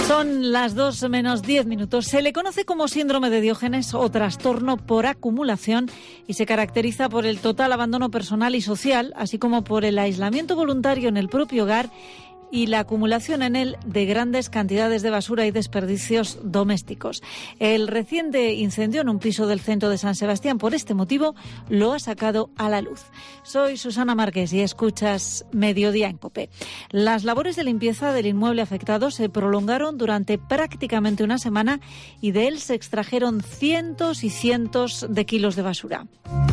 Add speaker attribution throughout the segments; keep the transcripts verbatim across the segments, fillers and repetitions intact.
Speaker 1: Son las dos menos diez minutos. Se le conoce como síndrome de Diógenes o trastorno por acumulación y se caracteriza por el total abandono personal y social, así como por el aislamiento voluntario en el propio hogar y la acumulación en él de grandes cantidades de basura y desperdicios domésticos. El reciente incendio en un piso del centro de San Sebastián, por este motivo, lo ha sacado a la luz. Soy Susana Márquez y escuchas Mediodía en COPE. Las labores de limpieza del inmueble afectado se prolongaron durante prácticamente una semana y de él se extrajeron cientos y cientos de kilos de basura.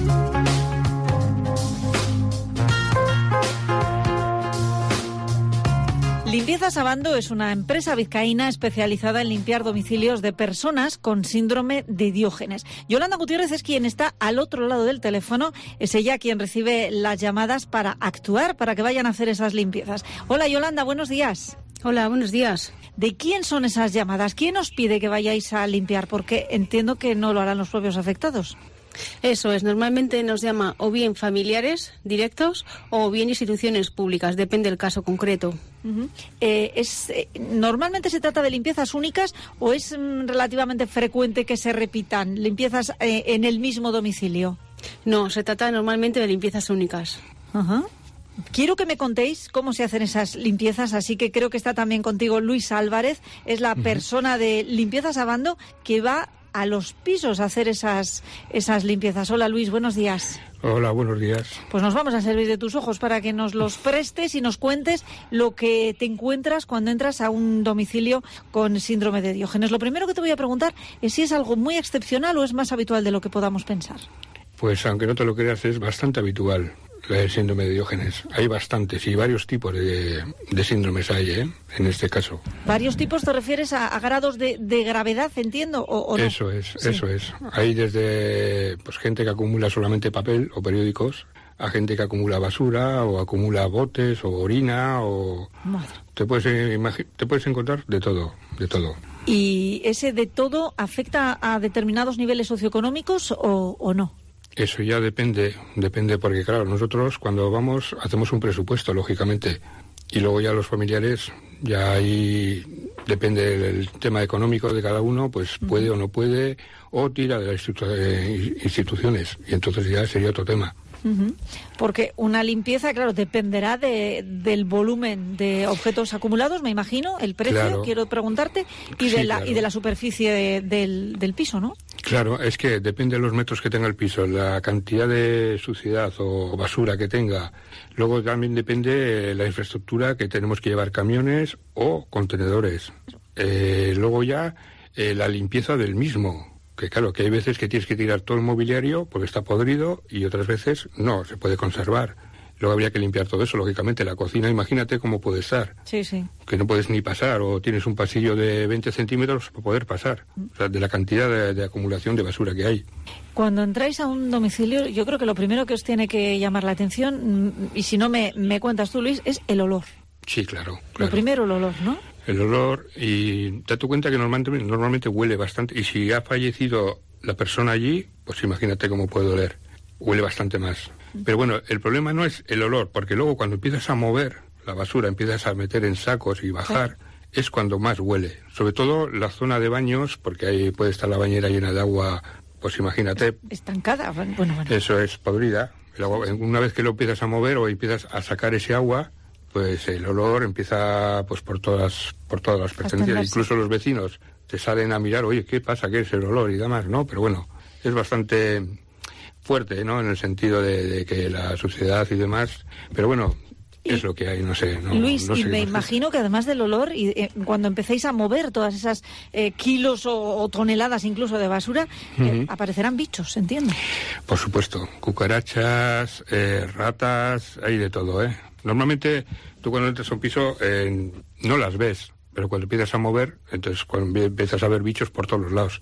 Speaker 1: Limpiezas Abando es una empresa vizcaína especializada en limpiar domicilios de personas con síndrome de Diógenes. Yolanda Gutiérrez es quien está al otro lado del teléfono, es ella quien recibe las llamadas para actuar, para que vayan a hacer esas limpiezas. Hola Yolanda, buenos días.
Speaker 2: Hola, buenos días.
Speaker 1: ¿De quién son esas llamadas? ¿Quién os pide que vayáis a limpiar? Porque entiendo que no lo harán los propios afectados.
Speaker 2: Eso es, normalmente nos llama o bien familiares directos o bien instituciones públicas, depende del caso concreto.
Speaker 1: Uh-huh. Eh, es, eh, ¿Normalmente se trata de limpiezas únicas o es mm, relativamente frecuente que se repitan limpiezas eh, en el mismo domicilio?
Speaker 2: No, se trata normalmente de limpiezas únicas.
Speaker 1: Uh-huh. Quiero que me contéis cómo se hacen esas limpiezas, así que creo que está también contigo Luis Álvarez, es la uh-huh. persona de Limpiezas Abando que va a los pisos a hacer esas, esas limpiezas. Hola Luis, buenos días.
Speaker 3: Hola, buenos días.
Speaker 1: Pues nos vamos a servir de tus ojos para que nos los prestes y nos cuentes lo que te encuentras cuando entras a un domicilio con síndrome de Diógenes. Lo primero que te voy a preguntar es si es algo muy excepcional o es más habitual de lo que podamos pensar.
Speaker 3: Pues aunque no te lo creas, es bastante habitual el síndrome de Diógenes. Hay bastantes y varios tipos de, de síndromes hay, ¿eh? En este caso.
Speaker 1: ¿Varios tipos te refieres a, a grados de, de gravedad, entiendo, o, o no?
Speaker 3: Eso es,
Speaker 1: sí.
Speaker 3: eso es. Hay desde pues gente que acumula solamente papel o periódicos, a gente que acumula basura o acumula botes o orina o...
Speaker 1: Madre.
Speaker 3: Te puedes, imagi- te puedes encontrar de todo, de todo.
Speaker 1: ¿Y ese de todo afecta a determinados niveles socioeconómicos o, o no?
Speaker 3: Eso ya depende, depende porque claro, nosotros cuando vamos hacemos un presupuesto, lógicamente, y luego ya los familiares, ya ahí depende del tema económico de cada uno, pues puede o no puede, o tira de las institu- eh, instituciones, y entonces ya sería otro tema.
Speaker 1: Uh-huh. Porque una limpieza, claro, dependerá de, del volumen de objetos acumulados, me imagino, el precio,
Speaker 3: claro.
Speaker 1: quiero preguntarte, y
Speaker 3: sí,
Speaker 1: de la
Speaker 3: claro.
Speaker 1: y de la superficie de, del, del piso, ¿no?
Speaker 3: Claro, es que depende de los metros que tenga el piso, la cantidad de suciedad o basura que tenga. Luego también depende la infraestructura que tenemos que llevar, camiones o contenedores. Eh, luego ya eh, la limpieza del mismo. Que claro, que hay veces que tienes que tirar todo el mobiliario porque está podrido y otras veces no, se puede conservar. Luego habría que limpiar todo eso, lógicamente. La cocina, imagínate cómo puede estar.
Speaker 1: Sí, sí.
Speaker 3: Que no puedes ni pasar o tienes un pasillo de veinte centímetros para poder pasar. O sea, de la cantidad de, de acumulación de basura que hay.
Speaker 1: Cuando entráis a un domicilio, yo creo que lo primero que os tiene que llamar la atención, y si no me, me cuentas tú, Luis, es el olor.
Speaker 3: Sí, claro, claro.
Speaker 1: Lo primero, el olor, ¿no?
Speaker 3: El olor, y date cuenta que normalmente, normalmente huele bastante, y si ha fallecido la persona allí, pues imagínate cómo puede oler, huele bastante más. Pero bueno, el problema no es el olor, porque luego cuando empiezas a mover la basura, empiezas a meter en sacos y bajar, sí. Es cuando más huele, sobre todo la zona de baños, porque ahí puede estar la bañera llena de agua, pues imagínate.
Speaker 1: Estancada, bueno, bueno.
Speaker 3: Eso es podrida, el agua, una vez que lo empiezas a mover o empiezas a sacar ese agua, pues el olor empieza pues por todas por todas las pertenencias, incluso los vecinos te salen a mirar, oye, ¿qué pasa? ¿Qué es el olor? Y demás, ¿no? Pero bueno, es bastante fuerte, ¿no? En el sentido de, de que la suciedad y demás, pero bueno, es lo que hay, no sé. No,
Speaker 1: Luis,
Speaker 3: no sé
Speaker 1: y me imagino que además del olor, y eh, cuando empecéis a mover todas esas eh, kilos o, o toneladas incluso de basura, uh-huh. eh, aparecerán bichos, ¿entiendo?
Speaker 3: Por supuesto, cucarachas, eh, ratas, hay de todo, ¿eh? Normalmente tú cuando entras a un piso eh, no las ves, pero cuando empiezas a mover, entonces cuando empiezas a ver bichos por todos los lados.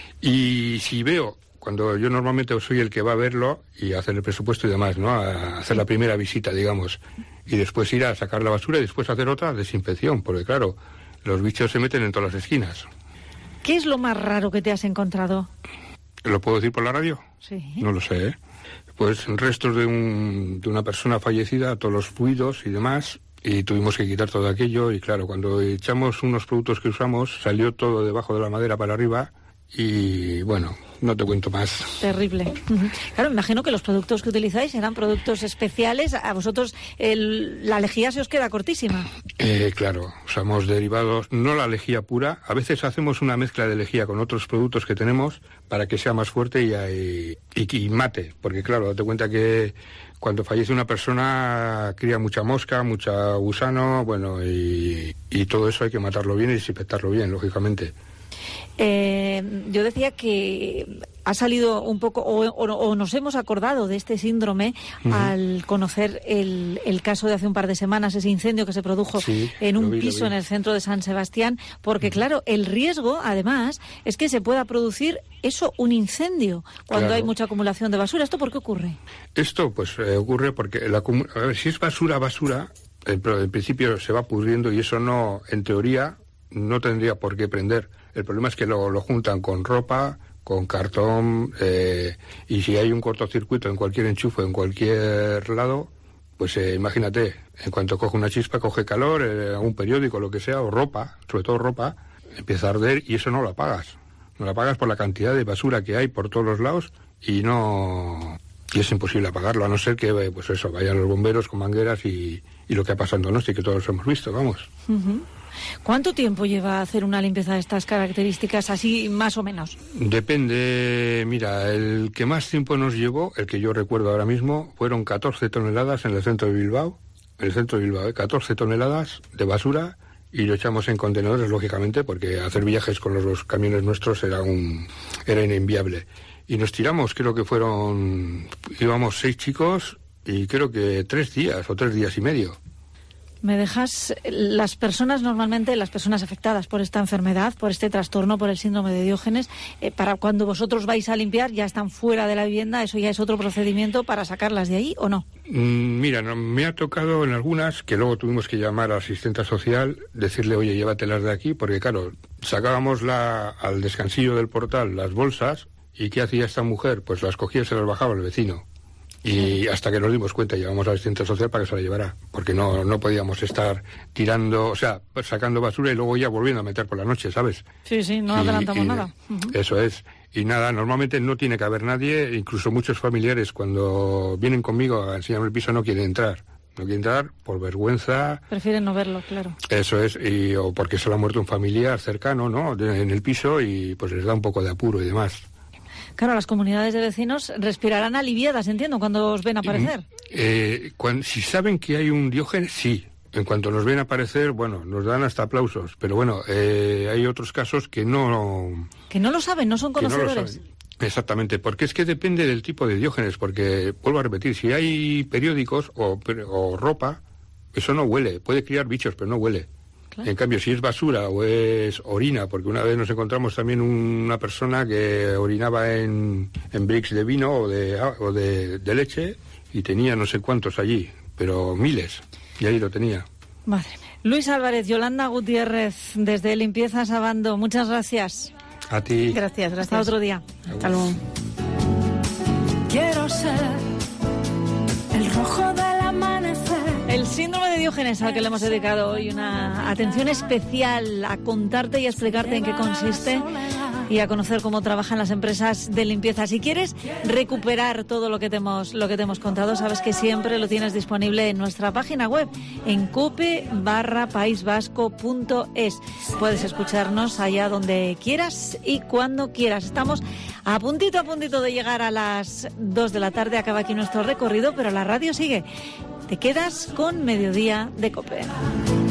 Speaker 3: Y si veo, cuando yo normalmente soy el que va a verlo y a hacer el presupuesto y demás, ¿no? A hacer la primera visita, digamos, y después ir a sacar la basura y después hacer otra desinfección, porque claro, los bichos se meten en todas las esquinas.
Speaker 1: ¿Qué es lo más raro que te has encontrado?
Speaker 3: ¿Lo puedo decir por la radio?
Speaker 1: Sí.
Speaker 3: No lo sé, ¿eh? Pues restos de, un, de una persona fallecida, todos los fluidos y demás, y tuvimos que quitar todo aquello y claro, cuando echamos unos productos que usamos salió todo debajo de la madera para arriba y bueno, no te cuento más.
Speaker 1: Terrible. Claro, me imagino que los productos que utilizáis eran productos especiales. A vosotros el, la lejía se os queda cortísima.
Speaker 3: Eh, claro, usamos derivados, no la lejía pura. A veces hacemos una mezcla de lejía con otros productos que tenemos para que sea más fuerte y, y, y, y mate. Porque claro, date cuenta que cuando fallece una persona cría mucha mosca, mucha gusano, bueno, y, y todo eso hay que matarlo bien y desinfectarlo bien, lógicamente.
Speaker 1: Eh, yo decía que ha salido un poco, o, o, o nos hemos acordado de este síndrome uh-huh. al conocer el, el caso de hace un par de semanas, ese incendio que se produjo
Speaker 3: sí,
Speaker 1: en un
Speaker 3: vi,
Speaker 1: piso en el centro de San Sebastián, porque uh-huh. claro, el riesgo además es que se pueda producir eso, un incendio, cuando
Speaker 3: claro.
Speaker 1: hay mucha acumulación de basura. ¿Esto por qué ocurre?
Speaker 3: Esto pues eh, ocurre porque la, a ver, si es basura, basura, en, en principio se va pudriendo y eso no, en teoría, no tendría por qué prender. El problema es que lo, lo juntan con ropa, con cartón, eh, y si hay un cortocircuito en cualquier enchufe, en cualquier lado, pues eh, imagínate, en cuanto coge una chispa, coge calor, eh, un periódico, lo que sea, o ropa, sobre todo ropa, empieza a arder y eso no lo apagas. No lo apagas por la cantidad de basura que hay por todos los lados y no... Y es imposible apagarlo, a no ser que, pues eso, vayan los bomberos con mangueras y, y lo que ha pasado en Donosti, que todos hemos visto, vamos.
Speaker 1: Uh-huh. ¿Cuánto tiempo lleva a hacer una limpieza de estas características, así más o menos?
Speaker 3: Depende, mira, el que más tiempo nos llevó, el que yo recuerdo ahora mismo, fueron catorce toneladas en el centro de Bilbao, en el centro de Bilbao, ¿eh? catorce toneladas de basura y lo echamos en contenedores, lógicamente, porque hacer viajes con los, los camiones nuestros era, un, era inviable. Y nos tiramos, creo que fueron, íbamos seis chicos y creo que tres días o tres días y medio.
Speaker 1: Me dejas, las personas normalmente, las personas afectadas por esta enfermedad, por este trastorno, por el síndrome de Diógenes, eh, para cuando vosotros vais a limpiar ya están fuera de la vivienda, ¿eso ya es otro procedimiento para sacarlas de ahí o no?
Speaker 3: Mm, mira, no, me ha tocado en algunas que luego tuvimos que llamar a la asistenta social, decirle, oye, llévatelas de aquí, porque claro, sacábamos la, al descansillo del portal las bolsas y ¿qué hacía esta mujer? Pues las cogía y se las bajaba el vecino. Y hasta que nos dimos cuenta, llevamos a la asistente social para que se la llevara, porque no, no podíamos estar tirando, o sea, sacando basura y luego ya volviendo a meter por la noche, ¿sabes?
Speaker 1: Sí, sí, no
Speaker 3: y,
Speaker 1: adelantamos
Speaker 3: y,
Speaker 1: nada. Uh-huh.
Speaker 3: Eso es. Y nada, normalmente no tiene que haber nadie, incluso muchos familiares cuando vienen conmigo a enseñarme el piso no quieren entrar. No quieren entrar por vergüenza.
Speaker 1: Prefieren no verlo, claro.
Speaker 3: Eso es, y, o porque se le ha muerto un familiar cercano, ¿no?, de, en el piso y pues les da un poco de apuro y demás.
Speaker 1: Claro, las comunidades de vecinos respirarán aliviadas, entiendo, cuando os ven aparecer.
Speaker 3: Eh, cuando, si saben que hay un Diógenes, sí. En cuanto nos ven aparecer, bueno, nos dan hasta aplausos. Pero bueno, eh, hay otros casos que no...
Speaker 1: Que no lo saben, no son conocedores.
Speaker 3: No lo saben. Exactamente, porque es que depende del tipo de Diógenes, porque, vuelvo a repetir, si hay periódicos o, o ropa, eso no huele. Puede criar bichos, pero no huele. Claro. En cambio, si es basura o es orina, porque una vez nos encontramos también una persona que orinaba en, en bricks de vino o de, o de, de leche y tenía no sé cuántos allí, pero miles, y ahí lo tenía.
Speaker 1: Madre mía. Luis Álvarez, Yolanda Gutiérrez, desde Limpiezas Abando, muchas gracias.
Speaker 3: A ti.
Speaker 2: Gracias, gracias.
Speaker 1: Hasta otro día.
Speaker 2: Hasta luego.
Speaker 4: Quiero ser el rojo del amanecer.
Speaker 1: El síndrome de Diógenes, al que le hemos dedicado hoy una atención especial, a contarte y a explicarte en qué consiste y a conocer cómo trabajan las empresas de limpieza. Si quieres recuperar todo lo que te hemos, lo que te hemos contado, sabes que siempre lo tienes disponible en nuestra página web, en cope barra paisvasco punto es. Puedes escucharnos allá donde quieras y cuando quieras. Estamos a puntito, a puntito de llegar a las dos de la tarde. Acaba aquí nuestro recorrido, pero la radio sigue. Te quedas con Mediodía de COPE.